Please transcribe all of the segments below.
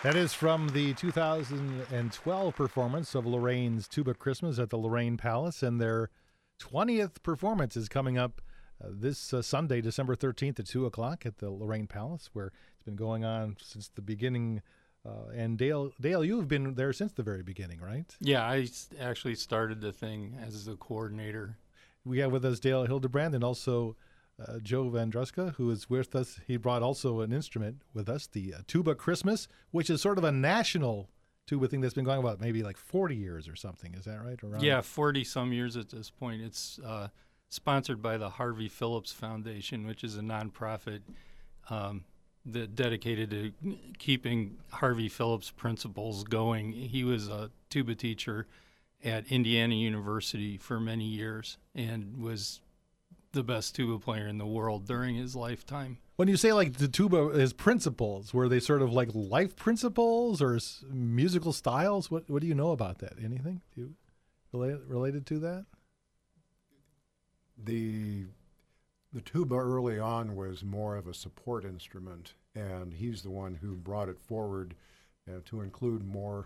That is from the 2012 performance of Lorraine's Tuba Christmas at the Lorraine Palace, and their 20th performance is coming up this Sunday, December 13th at 2 o'clock at the Lorraine Palace, where it's been going on since the beginning. And Dale, you've been there since the very beginning, right? Yeah, I actually started the thing as the coordinator. We have with us Dale Hildebrand and also Joe Vandruska, who is with us. He brought also an instrument with us, the Tuba Christmas, which is sort of a national tuba thing that's been going about maybe like 40 years or something. Is that right? Around? Yeah, 40-some years at this point. It's sponsored by the Harvey Phillips Foundation, which is a nonprofit that dedicated to keeping Harvey Phillips principles going. He was a tuba teacher at Indiana University for many years and was the best tuba player in the world during his lifetime. When you say like the tuba is principles, were they sort of like life principles or musical styles? What do you know about that? Anything related to that? The tuba early on was more of a support instrument, and he's the one who brought it forward to include more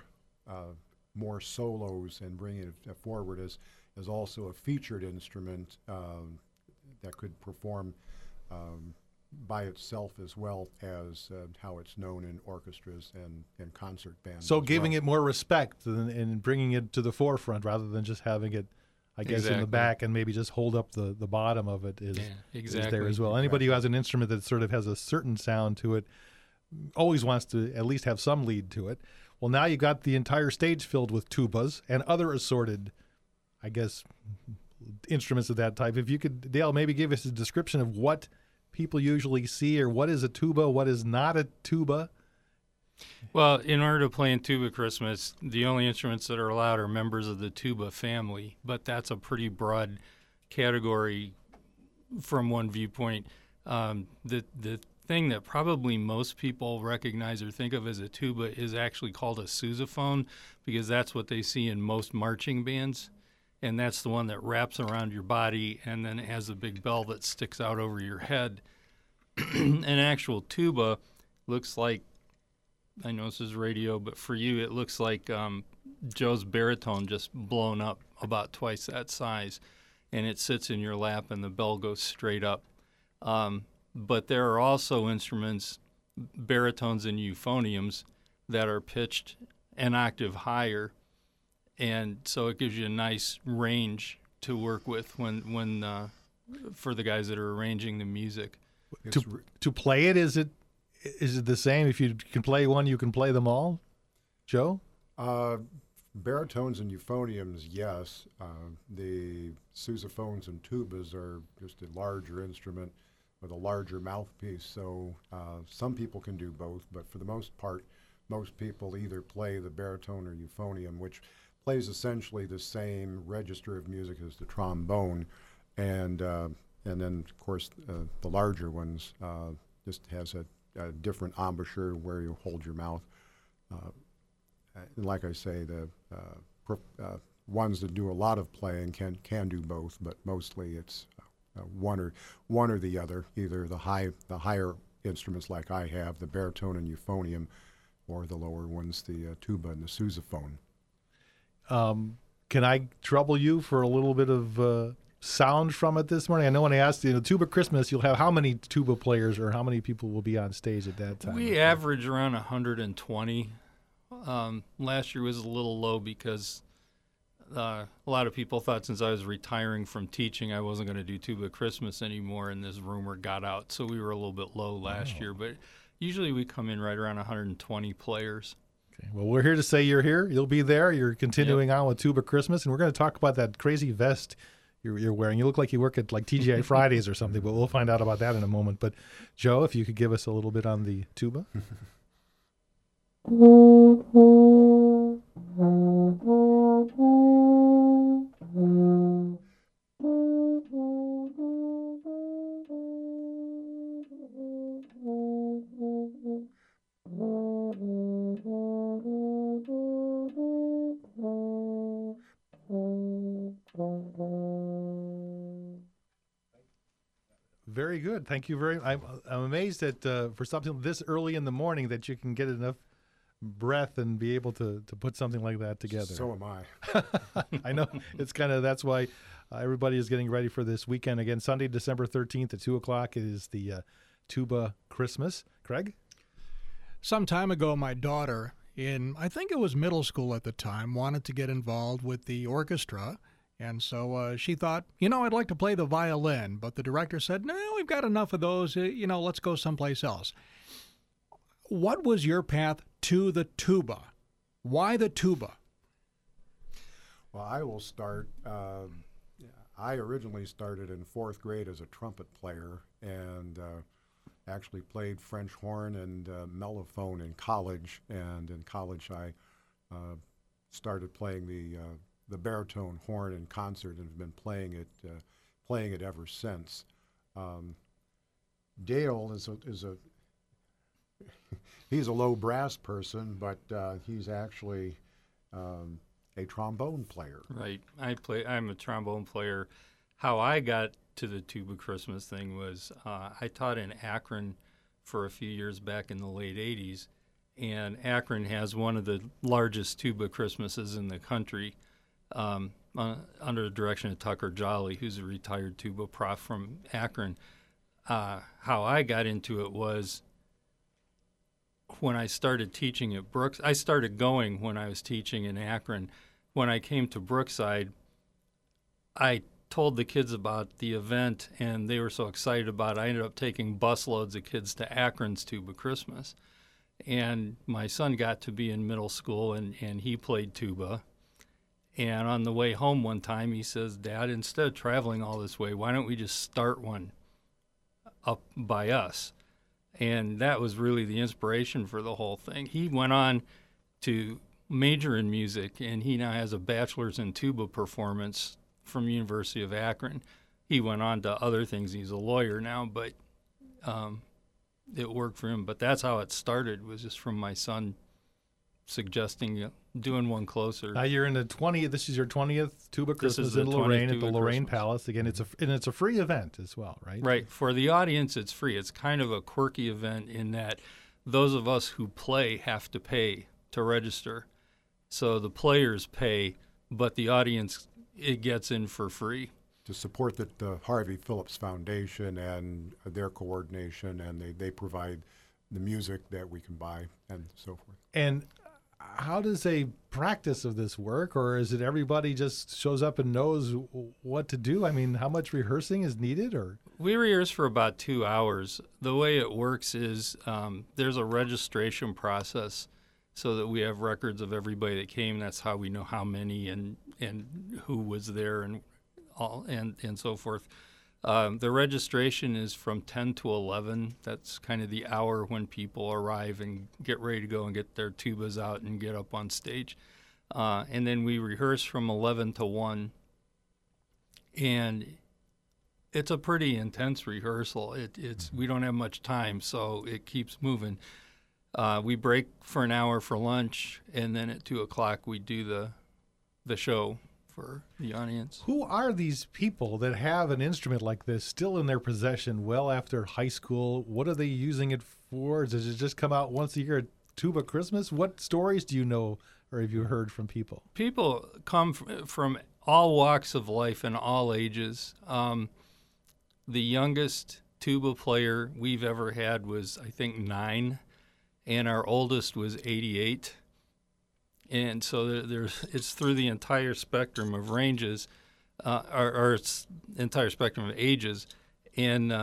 solos and bring it forward as also a featured instrument that could perform by itself as well as how it's known in orchestras and concert bands. So giving it more respect and bringing it to the forefront rather than just having it, I guess, in the back and maybe just hold up the bottom of it is there as well. Anybody who has an instrument that sort of has a certain sound to it always wants to at least have some lead to it. Well, now you got the entire stage filled with tubas and other assorted, I guess, instruments of that type. If you could, Dale, maybe give us a description of what people usually see, or what is a tuba, what is not a tuba. Well, in order to play in Tuba Christmas, the only instruments that are allowed are members of the tuba family, but that's a pretty broad category from one viewpoint. The thing that probably most people recognize or think of as a tuba is actually called a sousaphone, because that's what they see in most marching bands, and that's the one that wraps around your body and then has a big bell that sticks out over your head. An actual tuba looks like, I know this is radio, but for you it looks like Joe's baritone just blown up about twice that size, and it sits in your lap and the bell goes straight up. But there are also instruments, baritones and euphoniums, that are pitched an octave higher, and so it gives you a nice range to work with when for the guys that are arranging the music. To play it, is it the same? If you can play one, you can play them all? Joe? Baritones and euphoniums, yes. The sousaphones and tubas are just a larger instrument with a larger mouthpiece, so some people can do both, but for the most part, most people either play the baritone or euphonium, which plays essentially the same register of music as the trombone, and then, of course, the larger ones just has a different embouchure where you hold your mouth. And like I say, the ones that do a lot of playing can do both, but mostly it's one or the other, either the higher instruments like I have, the baritone and euphonium, or the lower ones, the tuba and the sousaphone. Can I trouble you for a little bit of sound from it this morning? I know when I asked you, Tuba Christmas, you'll have how many tuba players or how many people will be on stage at that time? We average around 120. Last year was a little low because a lot of people thought since I was retiring from teaching I wasn't going to do Tuba Christmas anymore, and this rumor got out, so we were a little bit low last year. But usually we come in right around 120 players. Okay. Well, we're here to say you're here. You'll be there. You're continuing on with Tuba Christmas, and we're going to talk about that crazy vest you're wearing. You look like you work at like TGI Fridays or something, but we'll find out about that in a moment. But Joe, if you could give us a little bit on the tuba. Very good. Thank you very much. I'm amazed that for something this early in the morning that you can get enough breath and be able to put something like that together. So am I. I know. It's kind of, that's why everybody is getting ready for this weekend. Again, Sunday, December 13th at 2 o'clock is the Tuba Christmas. Craig? Some time ago, my daughter, I think it was middle school at the time, wanted to get involved with the orchestra. And so she thought, I'd like to play the violin. But the director said, no, we've got enough of those. Let's go someplace else. What was your path to the tuba? Why the tuba? Well, I will start. I originally started in 4th grade as a trumpet player and actually played French horn and mellophone in college. And in college, I started playing the baritone horn in concert and have been playing it ever since. Dale is a he's a low brass person, but he's actually a trombone player. Right. I'm a trombone player. How I got to the Tuba Christmas thing was I taught in Akron for a few years back in the late 80s, and Akron has one of the largest tuba Christmases in the country under the direction of Tucker Jolly, who's a retired tuba prof from Akron. How I got into it was when I started teaching at Brooks. I started going when I was teaching in Akron. When I came to Brookside, I told the kids about the event, and they were so excited about it. I ended up taking busloads of kids to Akron's Tuba Christmas. And my son got to be in middle school, and he played tuba. And on the way home one time, he says, Dad, instead of traveling all this way, why don't we just start one up by us? And that was really the inspiration for the whole thing. He went on to major in music, and he now has a bachelor's in tuba performance from University of Akron. He went on to other things. He's a lawyer now, but it worked for him. But that's how it started, was just from my son suggesting doing one closer. Now you're in the 20th. This is your 20th Tuba Christmas in Lorain at the Lorain Palace. Again, it's a free event as well, right? Right. For the audience, it's free. It's kind of a quirky event in that those of us who play have to pay to register. So the players pay, but the audience, it gets in for free. To support the Harvey Phillips Foundation and their coordination, and they provide the music that we can buy and so forth. And how does a practice of this work, or is it everybody just shows up and knows what to do? I mean, how much rehearsing is needed? Or we rehearse for about 2 hours. The way it works is there's a registration process so that we have records of everybody that came. That's how we know how many and who was there and all and so forth. The registration is from 10 to 11. That's kind of the hour when people arrive and get ready to go and get their tubas out and get up on stage. And then we rehearse from 11 to 1. And it's a pretty intense rehearsal. We don't have much time, so it keeps moving. We break for an hour for lunch, and then at 2 o'clock we do the show for the audience. Who are these people that have an instrument like this still in their possession well after high school? What are they using it for? Does it just come out once a year at Tuba Christmas? What stories do you know or have you heard from people? People come from all walks of life and all ages. The youngest tuba player we've ever had was, I think, 9, and our oldest was 88. And so it's through the entire spectrum of ranges, or it's entire spectrum of ages, and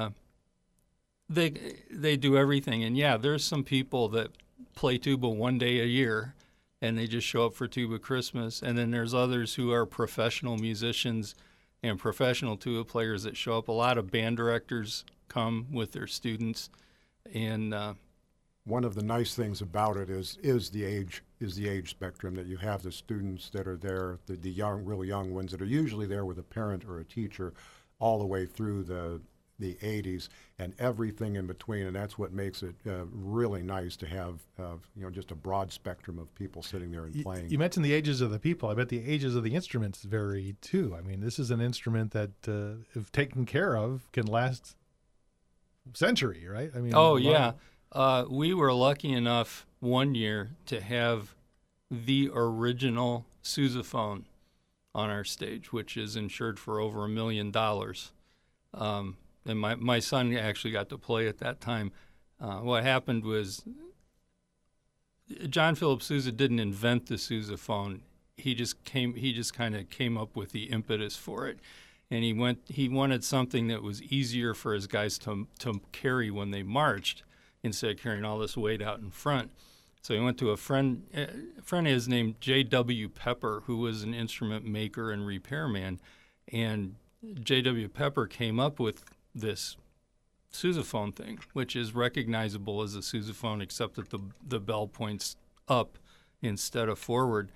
they do everything. And yeah, there's some people that play tuba one day a year, and they just show up for Tuba Christmas. And then there's others who are professional musicians and professional tuba players that show up. A lot of band directors come with their students, and one of the nice things about it is the age spectrum, that you have the students that are there, the young, really young ones that are usually there with a parent or a teacher, all the way through the 80s and everything in between, and that's what makes it really nice to have just a broad spectrum of people sitting there and playing. You mentioned the ages of the people. I bet the ages of the instruments vary too. I mean, this is an instrument that, if taken care of, can last a century, right? I mean, yeah. We were lucky enough one year to have the original sousaphone on our stage, which is insured for over $1 million. And my son actually got to play at that time. What happened was John Philip Sousa didn't invent the sousaphone. He just kind of came up with the impetus for it. And he wanted something that was easier for his guys to carry when they marched instead of carrying all this weight out in front. So he went to a friend of his named J.W. Pepper, who was an instrument maker and repairman. And J.W. Pepper came up with this sousaphone thing, which is recognizable as a sousaphone, except that the bell points up instead of forward.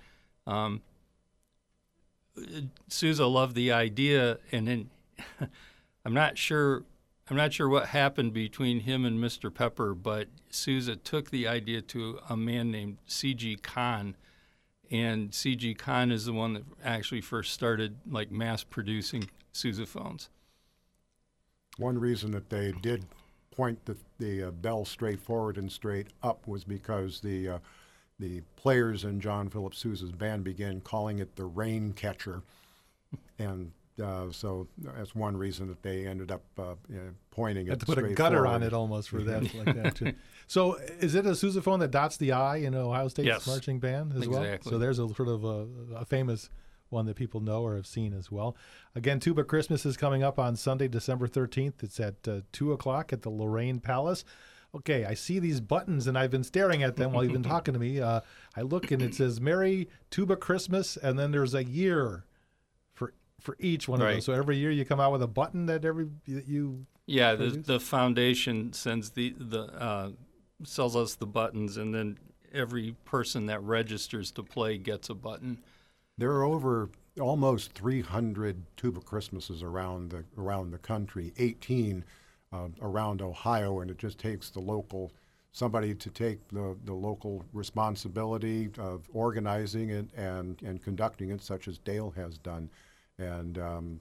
Sousa loved the idea, and then I'm not sure what happened between him and Mr. Pepper, but Sousa took the idea to a man named C.G. Kahn, and C.G. Kahn is the one that actually first started like mass producing sousaphones. One reason that they did point the bell straight forward and straight up was because the players in John Philip Sousa's band began calling it the rain catcher, and so that's one reason that they ended up pointing it straight forward. To put a gutter on it almost for that, like that too. So is it a sousaphone that dots the I in Ohio State's marching band as well? Exactly. So there's a sort of a famous one that people know or have seen as well. Again, Tuba Christmas is coming up on Sunday, December 13th. It's at 2 o'clock at the Lorraine Palace. Okay, I see these buttons, and I've been staring at them while you've been talking to me. I look, and it says Merry Tuba Christmas, and then there's a year for each one of those. So every year you come out with a button that you the foundation sends sells us the buttons, and then every person that registers to play gets a button. There are over almost 300 Tuba Christmases around the country, 18 around Ohio, and it just takes somebody to take the local responsibility of organizing it and conducting it, such as Dale has done. And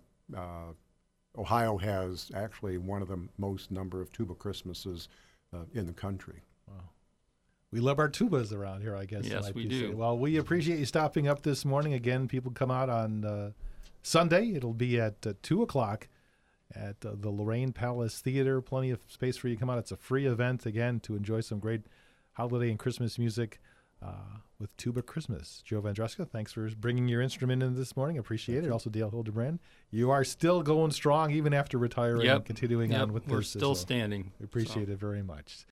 Ohio has actually one of the most number of Tuba Christmases in the country. Wow. We love our tubas around here, I guess. Yes, we do. Well, we appreciate you stopping up this morning. Again, people come out on Sunday. It'll be at 2 o'clock at the Lorraine Palace Theater. Plenty of space for you to come out. It's a free event, again, to enjoy some great holiday and Christmas music with Tuba Christmas. Joe Vandruska, thanks for bringing your instrument in this morning. Appreciate it. Also, Dale Hildebrand. You are still going strong even after retiring and continuing on with this. We're still standing. We appreciate it very much.